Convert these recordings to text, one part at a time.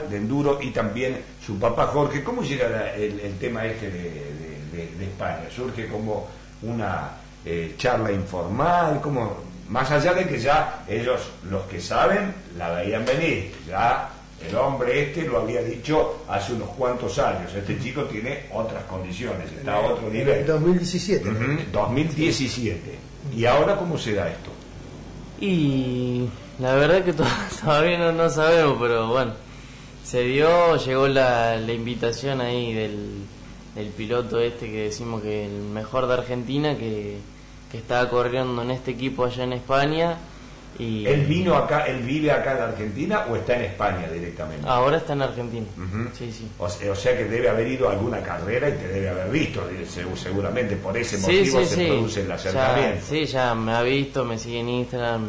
de enduro, y también su papá Jorge. ¿Cómo llega el tema este de España? ¿Surge como una charla informal? ¿Cómo? Más allá de que ya ellos, los que saben, la veían venir, ya el hombre lo había dicho hace unos cuantos años, este chico tiene otras condiciones, está a otro nivel. En 2017. 2017. ¿Y ahora cómo se da esto? Y la verdad que todavía no sabemos, pero bueno, se dio, llegó la invitación ahí del piloto que decimos que el mejor de Argentina, que estaba corriendo en este equipo allá en España. Y ¿Él vino acá, él vive acá en Argentina o está en España directamente? Ahora está en Argentina. Sí. O sea que debe haber ido a alguna carrera y te debe haber visto, seguramente por ese motivo se produce el acercamiento. Ya me ha visto, me sigue en Instagram,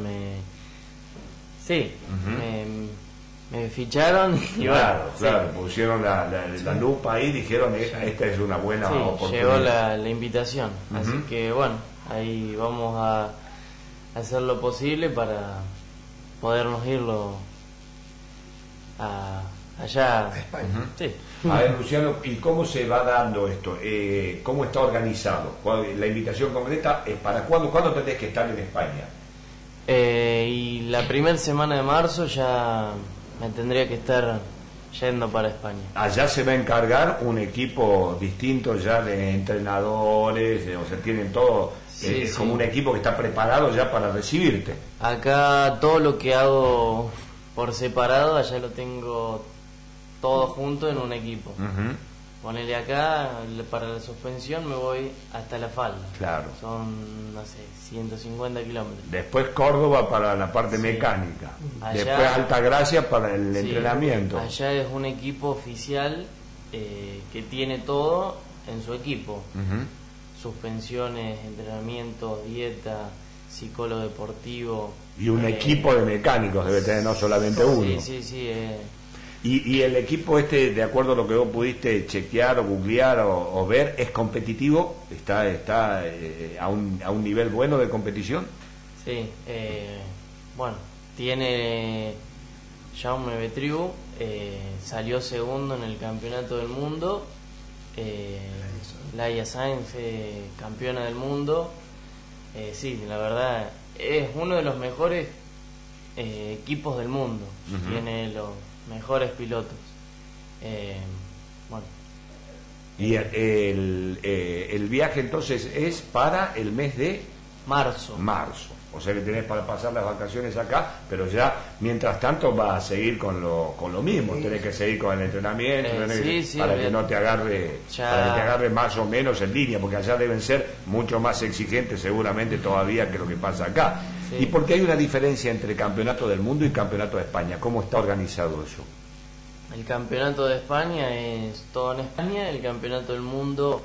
me ficharon y claro, pusieron la lupa ahí, dijeron esta es una buena oportunidad. Llegó la invitación, así que bueno, ahí vamos a hacer lo posible para podernos irlo allá a España. Sí. A ver, Luciano, ¿y cómo se va dando esto? ¿Cómo está organizado? La invitación concreta es para cuándo tenés que estar en España. Y la primera semana de marzo ya me tendría que estar yendo para España. Allá se va a encargar un equipo distinto ya de entrenadores, o sea, tienen todo. Es como un equipo que está preparado ya para recibirte. Acá todo lo que hago por separado, allá lo tengo todo junto en un equipo. Ponele acá, para la suspensión me voy hasta La Falda. Claro. Son, no sé, 150 kilómetros. Después Córdoba para la parte mecánica. Allá, después Altagracia para el entrenamiento. Allá es un equipo oficial que tiene todo en su equipo. Suspensiones, entrenamientos, dieta, psicólogo deportivo. Y un equipo de mecánicos debe tener, no solamente uno. Sí. Y el equipo de acuerdo a lo que vos pudiste chequear o googlear o ver, ¿es competitivo? ¿Está a un nivel bueno de competición? Sí, bueno, tiene Jaume Betriu, salió segundo en el campeonato del mundo. Laia Sainz, campeona del mundo. Sí, la verdad es uno de los mejores equipos del mundo. Tiene los mejores pilotos. Bueno. Y el viaje entonces es para el mes de marzo. O sea que tenés para pasar las vacaciones acá, pero ya mientras tanto vas a seguir con lo mismo. Tenés que seguir con el entrenamiento, para que no te agarre, para que te agarre más o menos en línea, porque allá deben ser mucho más exigentes seguramente todavía que lo que pasa acá. ¿Y por qué hay una diferencia entre campeonato del mundo y campeonato de España? ¿Cómo está organizado eso? El campeonato de España es todo en España, el campeonato del mundo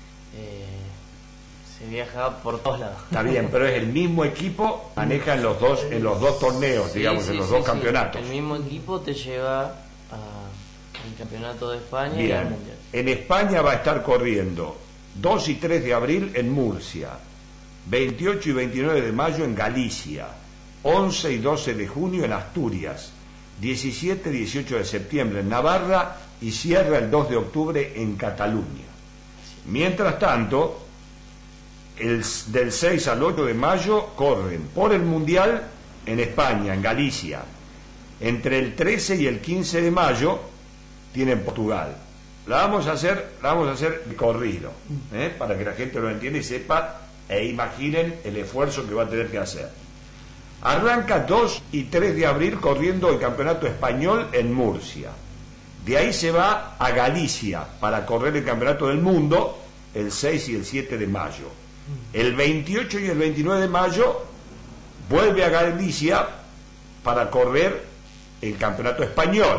se viaja por todos lados. Está bien, pero es el mismo equipo, maneja en los dos torneos, digamos, en los dos campeonatos. El mismo equipo te lleva al campeonato de España. Bien. Y al mundial. En España va a estar corriendo 2 y 3 de abril en Murcia, 28 y 29 de mayo en Galicia, 11 y 12 de junio en Asturias, 17 y 18 de septiembre en Navarra y cierra el 2 de octubre en Cataluña. Mientras tanto, del 6 al 8 de mayo corren por el Mundial en España, en Galicia. Entre el 13 y el 15 de mayo tienen Portugal. La vamos a hacer corrido, para que la gente lo entienda y sepa e imaginen el esfuerzo que va a tener que hacer. Arranca 2 y 3 de abril corriendo el campeonato español en Murcia. De ahí se va a Galicia para correr el campeonato del mundo el 6 y el 7 de mayo. El 28 y el 29 de mayo vuelve a Galicia para correr el campeonato español.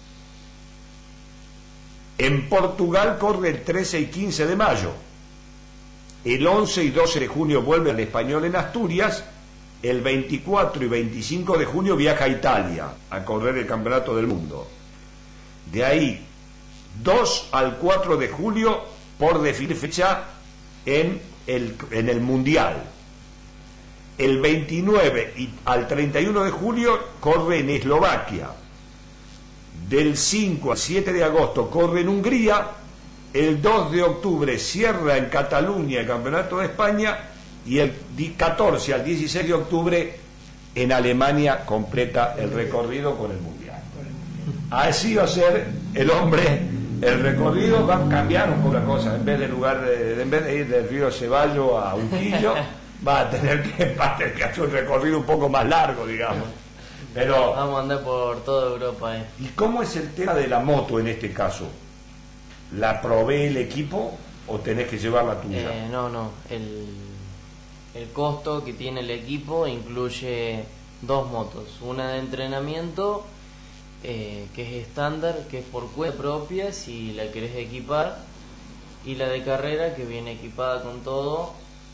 En Portugal corre el 13 y 15 de mayo. El 11 y 12 de junio vuelve al español en Asturias. El 24 y 25 de junio viaja a Italia a correr el campeonato del mundo. De ahí 2 al 4 de julio por definir fecha en el Mundial. El 29 al 31 de julio corre en Eslovaquia. Del 5 al 7 de agosto corre en Hungría, el 2 de octubre cierra en Cataluña el Campeonato de España y el 14 al 16 de octubre en Alemania completa el recorrido con el Mundial. Así va a ser el hombre, el recorrido va a cambiar un poco la cosa, en vez de ir del río Ceballo a Unquillo, va a tener que hacer un recorrido un poco más largo, digamos. Pero, vamos a andar por toda Europa. ¿Y cómo es el tema de la moto en este caso? ¿La provee el equipo o tenés que llevar la tuya? No. El costo que tiene el equipo incluye 2 motos. Una de entrenamiento, que es estándar, que es por cuenta propia si la querés equipar. Y la de carrera, que viene equipada con todo.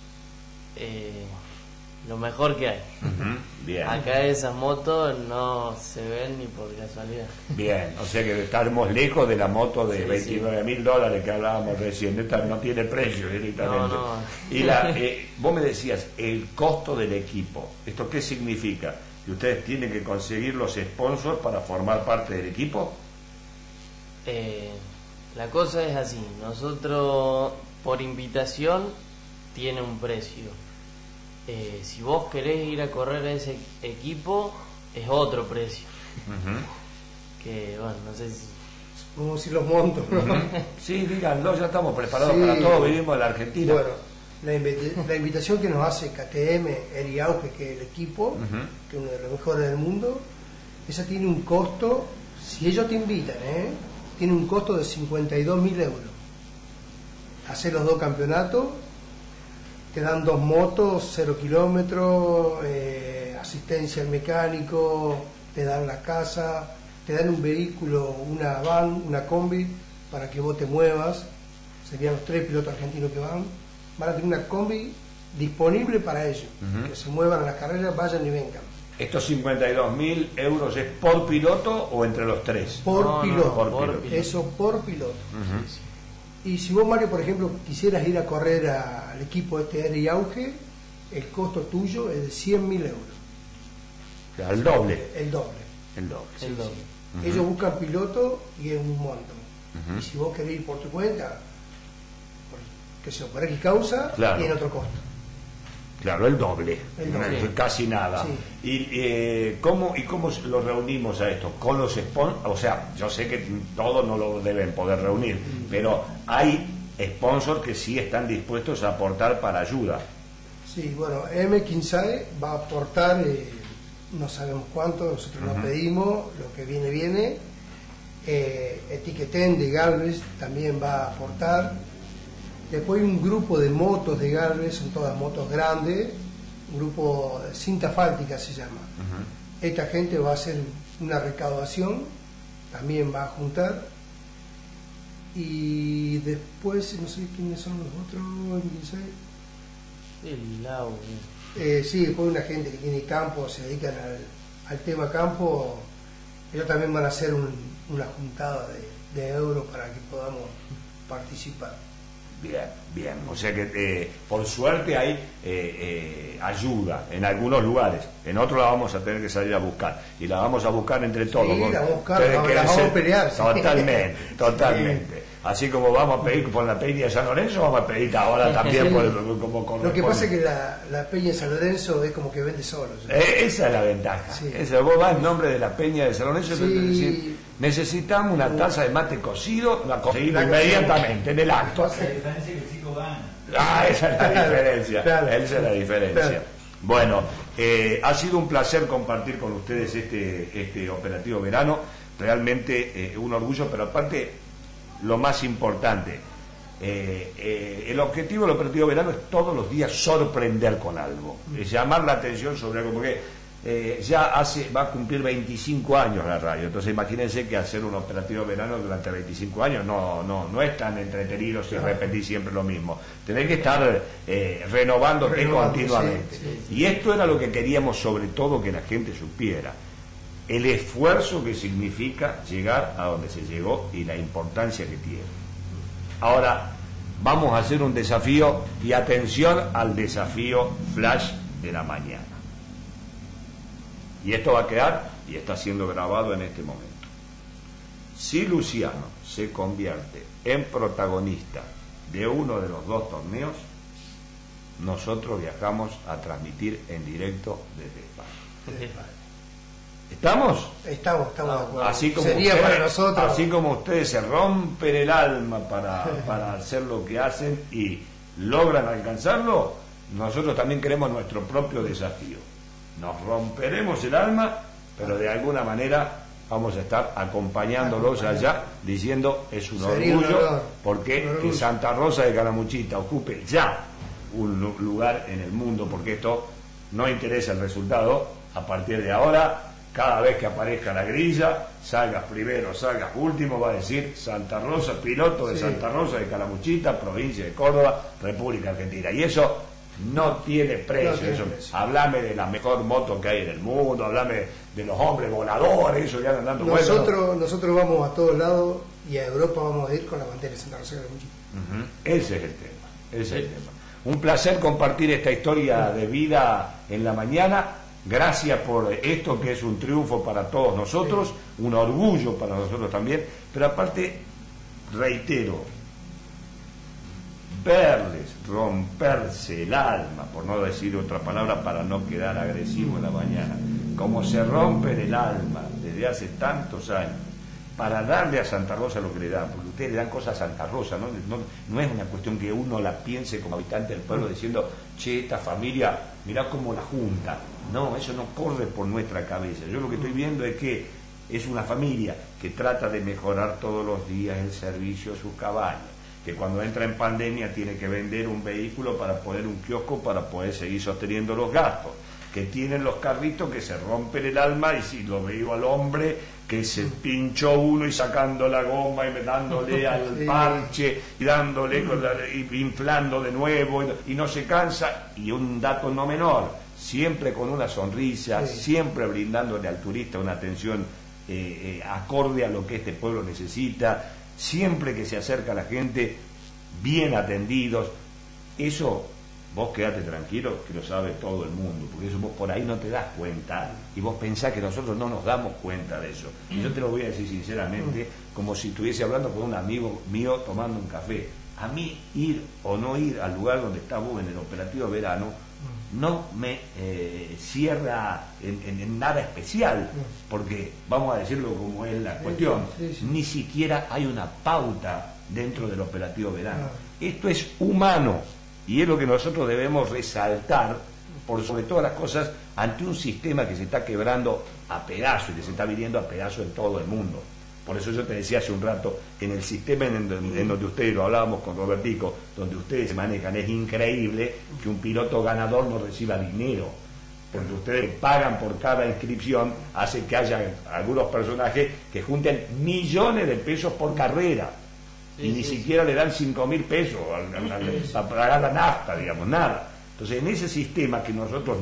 Lo mejor que hay. Bien. Acá esas motos no se ven ni por casualidad. Bien, o sea que estamos lejos de la moto de $29.000 que hablábamos recién. Esta no tiene precio directamente. No. Y vos me decías, el costo del equipo. ¿Esto qué significa? ¿Que ustedes tienen que conseguir los sponsors para formar parte del equipo? La cosa es así. Nosotros, por invitación, tiene un precio. Si vos querés ir a correr a ese equipo, es otro precio. Que, bueno, no sé si... Vamos a decir los montos, ¿no? Sí, díganlo, ya estamos preparados para todo, vivimos en la Argentina. Bueno, la invitación que nos hace KTM, Eri Auge, que es el equipo, que es uno de los mejores del mundo, esa tiene un costo, si ellos te invitan, tiene un costo de 52.000 euros. Hacer los 2 campeonatos, te dan 2 motos, 0 kilómetros, asistencia al mecánico, te dan la casa, te dan un vehículo, una van, una combi, para que vos te muevas. Serían los 3 pilotos argentinos que van a tener una combi disponible para ellos, que se muevan a las carreras, vayan y vengan. ¿Estos 52.000 euros es por piloto o entre los 3? Por piloto. Por piloto. Eso por piloto. Y si vos, Mario, por ejemplo, quisieras ir a correr al equipo Eri Auge, el costo tuyo es de 100.000 euros. O sea, el doble. El doble. El doble. Sí. Ellos buscan piloto y es un monto. Y si vos querés ir por tu cuenta, por X causa, claro, tiene otro costo. Claro, el doble. Casi nada. Sí. ¿Y cómo lo reunimos a esto? Con los sponsors, o sea, yo sé que todos no lo deben poder reunir, pero hay sponsors que sí están dispuestos a aportar para ayuda. Sí, bueno, M15 va a aportar, no sabemos cuánto, nosotros lo pedimos, lo que viene. Etiqueten de Galvez también va a aportar. Después hay un grupo de motos de Galvez, son todas motos grandes, un grupo de cinta asfáltica se llama. Esta gente va a hacer una recaudación, también va a juntar. Y después, no sé quiénes son los otros, El Lau. sí, después una gente que tiene campo, se dedican al tema campo, ellos también van a hacer una juntada de euros para que podamos participar. Bien, o sea que por suerte hay ayuda en algunos lugares, en otros la vamos a tener que salir a buscar y la vamos a buscar entre todos. Sí, la vamos a buscar, la vamos a pelear. Totalmente. Así como vamos a pedir por la Peña de San Lorenzo, vamos a pedir ahora también Lo que pasa es que la Peña de San Lorenzo es como que vende solo. Esa es la ventaja. Sí. Vos vas en nombre de la Peña de San Lorenzo Sí. y decir, necesitamos una taza de mate cocido, la conseguimos inmediatamente en el acto. La diferencia es que el chico gana. Esa es la diferencia. Claro. Esa es la diferencia. Claro. Bueno, ha sido un placer compartir con ustedes este operativo verano. Realmente un orgullo, pero aparte, lo más importante, el objetivo del operativo verano es todos los días sorprender con algo, llamar la atención sobre algo, porque va a cumplir 25 años la radio, entonces imagínense que hacer un operativo verano durante 25 años no es tan entretenido si repetís siempre lo mismo, tenés que estar renovándote continuamente. Sí. Y esto era lo que queríamos sobre todo que la gente supiera, el esfuerzo que significa llegar a donde se llegó y la importancia que tiene. Ahora vamos a hacer un desafío y atención al desafío flash de la mañana. Y esto va a quedar y está siendo grabado en este momento. Si Luciano se convierte en protagonista de uno de los dos torneos, nosotros viajamos a transmitir en directo desde España. ¿Estamos? Estamos de acuerdo. Así como Sería ustedes, para nosotros. así como ustedes se rompen el alma para hacer lo que hacen y logran alcanzarlo, nosotros también queremos nuestro propio desafío. Nos romperemos el alma, pero de alguna manera vamos a estar acompañándolos allá, diciendo es un Sería un orgullo, honor. porque Un orgullo. que Santa Rosa de Calamuchita ocupe ya un lugar en el mundo, porque esto no interesa el resultado. A partir de ahora, cada vez que aparezca la grilla, salgas primero, salgas último, va a decir Santa Rosa, piloto de Sí. Santa Rosa de Calamuchita, provincia de Córdoba, República Argentina. Y eso no tiene precio. No tiene Eso, precio. Hablame de la mejor moto que hay en el mundo, hablame de los hombres voladores, eso ya andan dando vueltas, ¿no? Nosotros vamos a todos lados y a Europa vamos a ir con la bandera de Santa Rosa de Calamuchita. Ujú. Ese es el tema, ese es el tema. Un placer compartir esta historia de vida en la mañana. Gracias por esto, que es un triunfo para todos nosotros, un orgullo para nosotros también, pero aparte, reitero, verles romperse el alma, por no decir otra palabra para no quedar agresivo en la mañana, como se rompen el alma desde hace tantos años, para darle a Santa Rosa lo que le dan, porque ustedes le dan cosas a Santa Rosa, no es una cuestión que uno la piense como habitante del pueblo diciendo, che, esta familia, mirá cómo la junta. No, eso no corre por nuestra cabeza. Yo lo que estoy viendo es que es una familia que trata de mejorar todos los días el servicio a sus cabañas, que cuando entra en pandemia tiene que vender un vehículo para poner un kiosco para poder seguir sosteniendo los gastos, que tienen los carritos que se rompen el alma, y si lo veo al hombre que se pinchó uno y sacando la goma y dándole al Sí. parche y dándole y inflando de nuevo y no se cansa. Y un dato no menor, siempre con una sonrisa, Sí. siempre brindándole al turista una atención acorde a lo que este pueblo necesita, siempre que se acerca a la gente, bien atendidos. Eso vos quedate tranquilo, que lo sabe todo el mundo, porque eso vos por ahí no te das cuenta y vos pensás que nosotros no nos damos cuenta de eso. Y yo te lo voy a decir sinceramente, como si estuviese hablando con un amigo mío tomando un café. A mí ir o no ir al lugar donde está vos en el operativo verano no me cierra en nada especial, porque vamos a decirlo como es la cuestión, sí, sí. ni siquiera hay una pauta dentro del operativo verano. Esto es humano y es lo que nosotros debemos resaltar por sobre todas las cosas ante un sistema que se está quebrando a pedazos y que se está viniendo a pedazos en todo el mundo. Por eso yo te decía hace un rato, en el sistema en donde ustedes, lo hablábamos con Robertico, donde ustedes se manejan, es increíble que un piloto ganador no reciba dinero, porque ustedes pagan por cada inscripción, hace que haya algunos personajes que junten millones de pesos por carrera, y ni siquiera le dan 5.000 pesos a pagar la nafta, digamos, nada. Entonces, en ese sistema que nosotros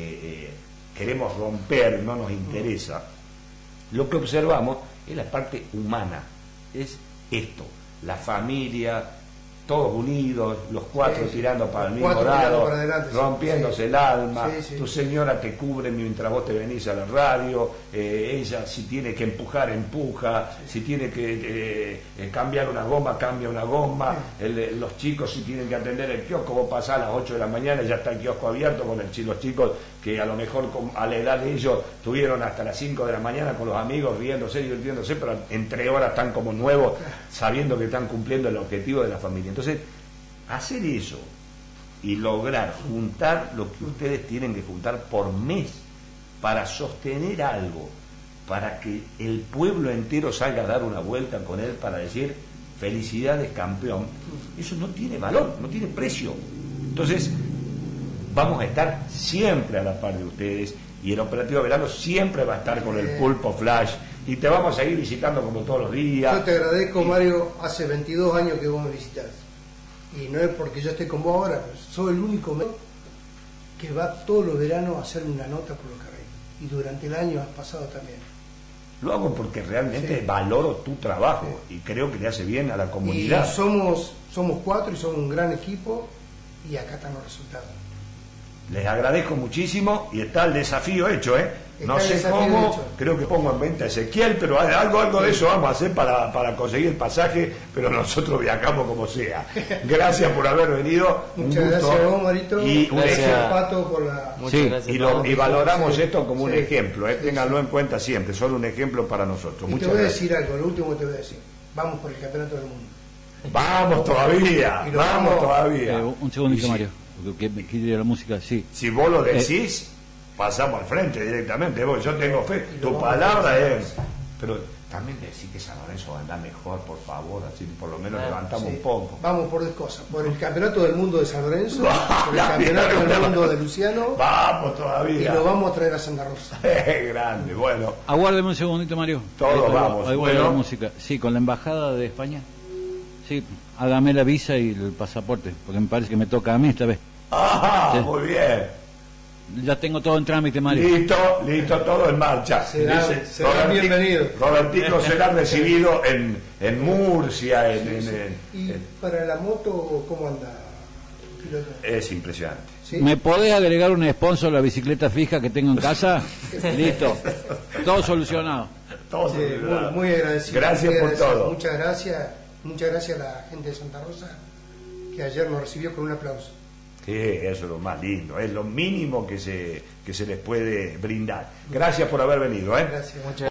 queremos romper, no nos interesa, lo que observamos es la parte humana, es esto, la familia, todos unidos, los cuatro Sí, tirando para el los mismo cuatro tirando lado, para adelante, sí. rompiéndose Sí. el alma, Sí. tu señora te cubre mientras vos te venís a la radio, ella si tiene que empujar, empuja, si tiene que cambiar una goma, cambia una goma, los chicos si tienen que atender el kiosco, vos pasás a las 8 de la mañana y ya está el kiosco abierto con los chicos que a lo mejor a la edad de ellos tuvieron hasta las 5 de la mañana con los amigos riéndose y divirtiéndose, pero en 3 horas están como nuevos, sabiendo que están cumpliendo el objetivo de la familia. Entonces, hacer eso y lograr juntar lo que ustedes tienen que juntar por mes para sostener algo, para que el pueblo entero salga a dar una vuelta con él para decir felicidades campeón, eso no tiene valor, no tiene precio. Entonces vamos a estar siempre a la par de ustedes y el operativo verano siempre va a estar con el Pulpo Flash y te vamos a ir visitando como todos los días. Yo te agradezco, Mario, hace 22 años que vos me visitas. Y no es porque yo esté con vos ahora, pero soy el único que va todos los veranos a hacerme una nota por los carreras. Y durante el año has pasado también. Lo hago porque realmente Sí. valoro tu trabajo y creo que le hace bien a la Y comunidad. somos 4 y somos un gran equipo y acá están los resultados. Les agradezco muchísimo y está el desafío hecho, ¿eh? No Está el sé desafío cómo, hecho. creo que pongo en venta a Ezequiel, pero algo de eso vamos a hacer para conseguir el pasaje, pero nosotros viajamos como sea. Gracias por haber venido. Muchas un gusto. gracias a vos, Marito. Y un Gracias. ejemplo. Pato, por la... Muchas Sí, gracias. Y, a todos. y valoramos Sí, esto como un sí, ejemplo, sí, ténganlo sí. en cuenta siempre, solo un ejemplo para nosotros. Y te Muchas voy a gracias. decir algo, lo último que te voy a decir. Vamos por el campeonato del mundo. Vamos todavía, Y lo vamos vamos- todavía. Un segundito, Y si- Mario, que me quiere la música, sí. Si vos lo decís, pasamos al frente directamente. Yo tengo fe. Y lo Tu vamos a palabra hacer. es. Pero también decís que San Lorenzo va a andar mejor, por favor. Así por lo menos Ah, levantamos Sí. un poco. Vamos por dos cosas. Por el campeonato del mundo de San Lorenzo, por el La campeonato mierda. del mundo de Luciano, Vamos y todavía. lo vamos a traer a Santa Rosa. Grande, bueno. Aguárdeme un segundito, Mario. Todos Ahí vuelvo- vamos, ahí vuelve bueno. la música. Sí, con la embajada de España. Sí, hágame la visa y el pasaporte, porque me parece que me toca a mí esta vez. Ah, Sí. muy bien. Ya tengo todo en trámite, Mario. Listo, todo en marcha. Serán bienvenidos. Robertico será recibido en Murcia, Y para la moto, ¿cómo anda? Piloto? es impresionante. ¿Sí? ¿Me podés agregar un sponsor a la bicicleta fija que tengo en casa? Listo. Todo solucionado. Todo Sí, solucionado. muy agradecido. Gracias muy por agradecido. todo. Muchas gracias a la gente de Santa Rosa, que ayer nos recibió con un aplauso. Sí, eso es lo más lindo, es lo mínimo que se les puede brindar. Gracias por haber venido. Gracias. Muchas